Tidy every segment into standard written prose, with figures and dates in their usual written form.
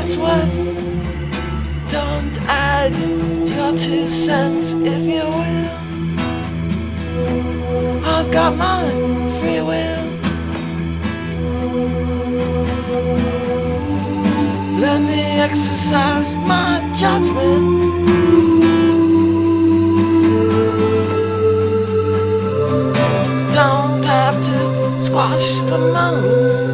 it's worth. Don't add your 2 cents if you will. I've got my free will. Let me exercise my judgment. Don't have to squash the moment.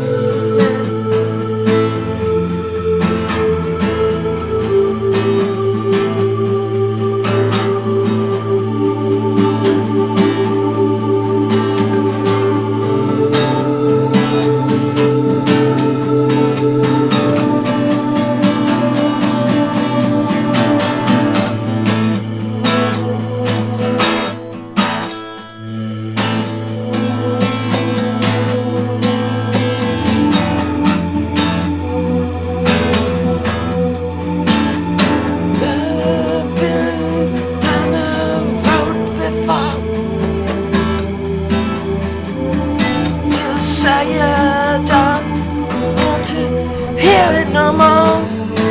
Say you don't want to hear it no more.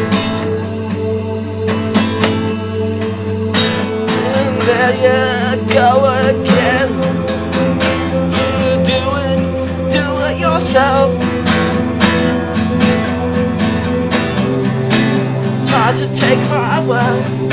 And there you go again. You do it yourself. Try to take my word.